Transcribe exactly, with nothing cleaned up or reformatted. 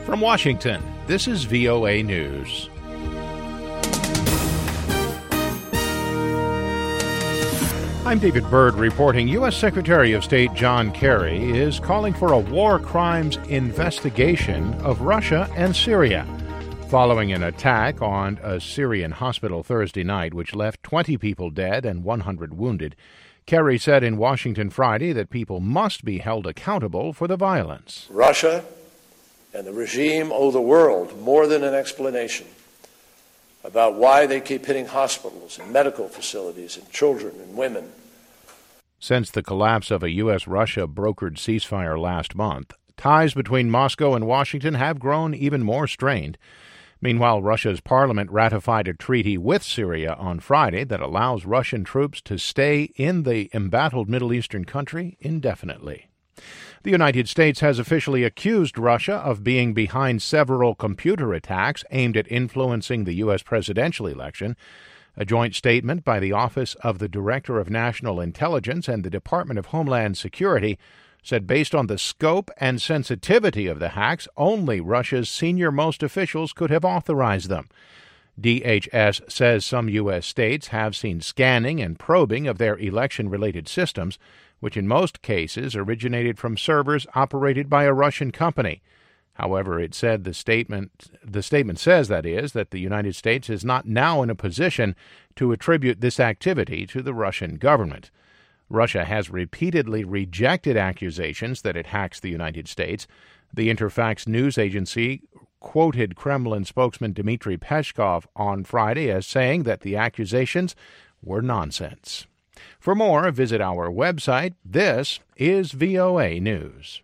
From Washington, this is V O A News. I'm David Byrd reporting U S Secretary of State John Kerry is calling for a war crimes investigation of Russia and Syria, following an attack on a Syrian hospital Thursday night which left twenty people dead and one hundred wounded. Kerry said in Washington Friday that people must be held accountable for the violence. Russia and the regime owe the world more than an explanation about why they keep hitting hospitals and medical facilities and children and women. Since the collapse of a U S Russia brokered ceasefire last month, ties between Moscow and Washington have grown even more strained. Meanwhile, Russia's parliament ratified a treaty with Syria on Friday that allows Russian troops to stay in the embattled Middle Eastern country indefinitely. The United States has officially accused Russia of being behind several computer attacks aimed at influencing the U S presidential election. A joint statement by the Office of the Director of National Intelligence and the Department of Homeland Security said based on the scope and sensitivity of the hacks, only Russia's senior-most officials could have authorized them. D H S says some U S states have seen scanning and probing of their election-related systems, which in most cases originated from servers operated by a Russian company. However, it said the statement the statement says, that is, that the United States is not now in a position to attribute this activity to the Russian government. Russia has repeatedly rejected accusations that it hacks the United States. The Interfax news agency quoted Kremlin spokesman Dmitry Peskov on Friday as saying that the accusations were nonsense. For more, visit our website. This is V O A News.